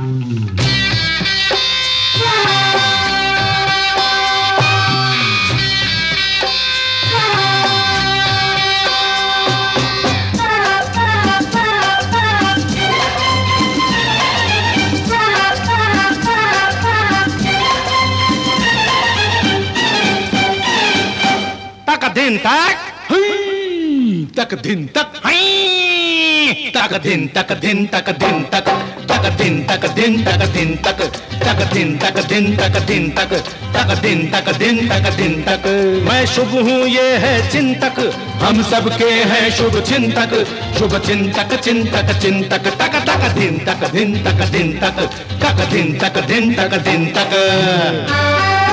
दिन तक तक दिन तक तक दिन तक दिन तक दिन तक तक दिन तक दिन तक दिन तक तक दिन तक दिन तक दिन तक तक दिन तक दिन तक दिन तक। मैं शुभ हूँ ये है चिंतक, हम सबके हैं शुभ चिंतक, शुभ चिंतक चिंतक चिंतक तक तक दिन तक दिन तक दिन तक तक दिन तक दिन तक दिन तक।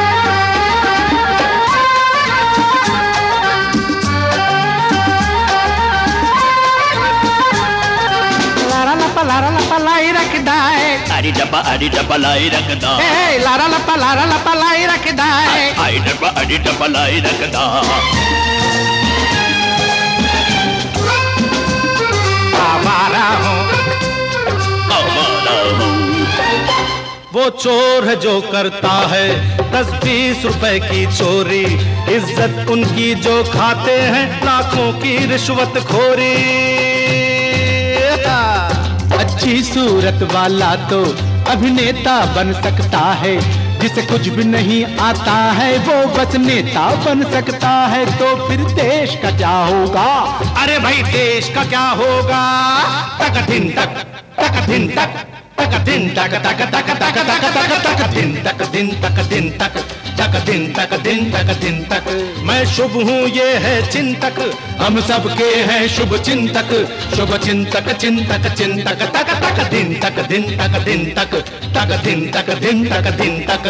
लारा लपा लाई रखदा है, अरी डब्बा लाई रखदा, लारा लपा लाई रखदा है, अरी डब्बा लाई रखदा। आवारा हूँ वो चोर है जो करता है 10-20 रुपए की चोरी, इज्जत उनकी जो खाते हैं लाखों की रिश्वत खोरी। अच्छी सूरत वाला तो अभिनेता बन सकता है, जिसे कुछ भी नहीं आता है वो बस नेता बन सकता है। तो फिर देश का क्या होगा? अरे भाई देश का क्या होगा? तक दिन तक तक दिन तक तक दिन तक तक तक तक तक तक तक दिन तक दिन तक दिन तक तक दिन तक दिन तक दिन तक। मैं शुभ हूँ ये है चिंतक, हम सबके हैं शुभ चिंतक, शुभ चिंतक चिंतक चिंतक तक तक दिन तक दिन तक दिन तक तक दिन तक दिन तक दिन तक।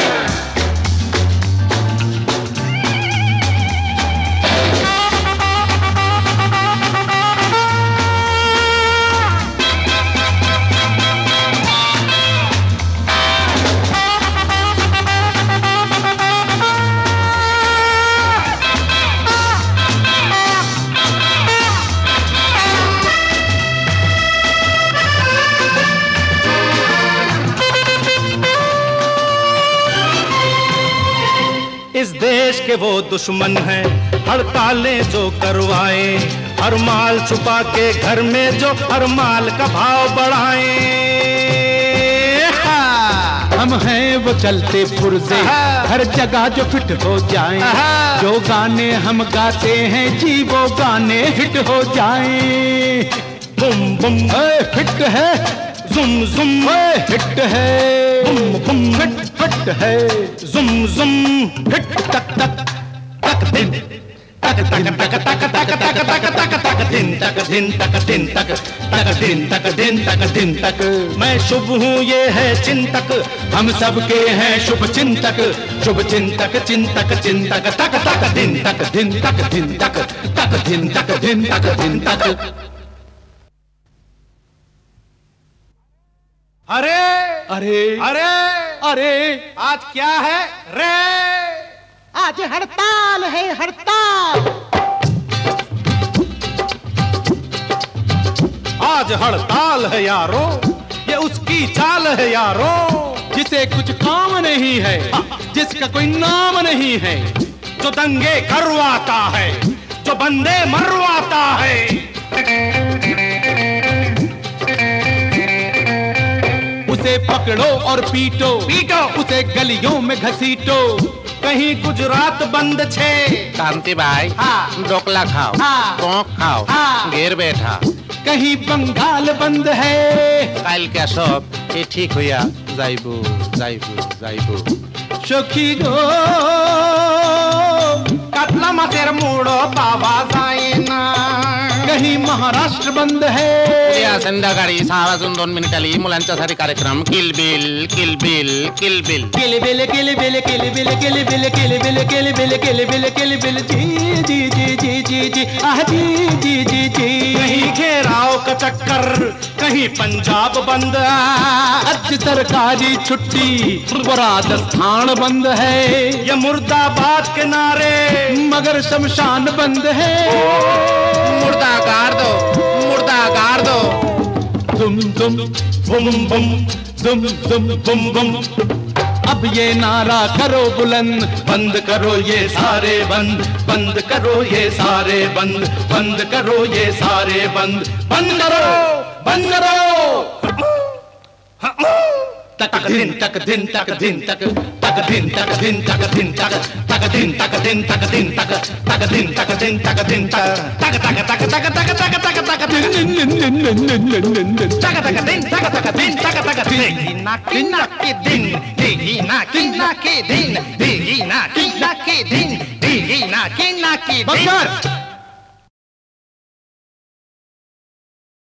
इस देश के वो दुश्मन हैं हड़तालें जो करवाए, हर माल छुपा के घर में जो हर माल का भाव बढ़ाए। हम हैं वो चलते पुर्जे हर जगह जो फिट हो जाएं, जो गाने हम गाते हैं जी वो गाने हिट हो जाएं। बुम बुम फिट है, जुम जुम हिट है, बुम बुम फिट फिट है, जुम जुम हिट तक तक तक दिन तक तक तक तक तक तक तक तक तक दिन तक दिन तक दिन तक तक दिन तक दिन तक दिन तक। मैं शुभ हूँ ये है चिंतक, हम सबके हैं शुभ चिंतक, शुभ चिंतक चिंतक चिंतक तक तक दिन तक दिन तक दिन तक तक दिन तक दिन तक दिन तक। अरे अरे अरे अरे आज क्या है रे? आज हड़ताल है हड़ताल, आज हड़ताल है यारो, ये उसकी चाल है यारो, जिसे कुछ काम नहीं है, जिसका कोई नाम नहीं है, जो दंगे करवाता है, जो बंदे मरवाता है। उसे पकड़ो और पीटो पीटो, उसे गलियों में घसीटो। कहीं गुजरात बंद छे कांति भाई, हाँ ढोकला खाओ, हाँ कोक खाओ, हाँ घेर बैठा। कहीं बंगाल बंद है, काल क्या सब ये ठीक हुआ जाइबू जाइबू जाइबू। सखी गो कतला मतेर मूडो बाबा जाईना। कहीं महाराष्ट्र बंद है, उद्या संध्याकाळी 6 वाजून 2 मिनिटांनी मुलांच्यासाठी कार्यक्रम किलबिल किलबिल किलबिल किलबिल किलबिल किलबिल किलबिल किलबिल किलबिल किलबिल किलबिल जी जी जी जी जी जी आह जी जी जी जी। कहीं घेराव का चक्कर, कहीं पंजाब बंद, आज सरकारी छुट्टी वो राजस्थान बंद है। ये मुर्दाबाद के नारे मगर शमशान बंद है। मुर्दा गाड़ दो, मुर्दा गाड़ दो। दुम दुम बुम बुम दुम दुम बुम बुम। अब ये नारा करो बुलंद, बंद करो ये सारे बंद, बंद करो ये सारे बंद, बंद करो ये सारे बंद, बंद करो, बंद करो। तक दिन तक दिन तक दिन तक तक दिन तक दिन तक दिन तक तक दिन तक दिन तक दिन तक तक दिन तक दिन तक दिन तक तक तक तक तक तक तक तक तक दिन तक तक दिन तक तक दिन तक तक देगी ना के दिन, देगी ना के दिन, देगी ना के दिन, देगी ना के दिन।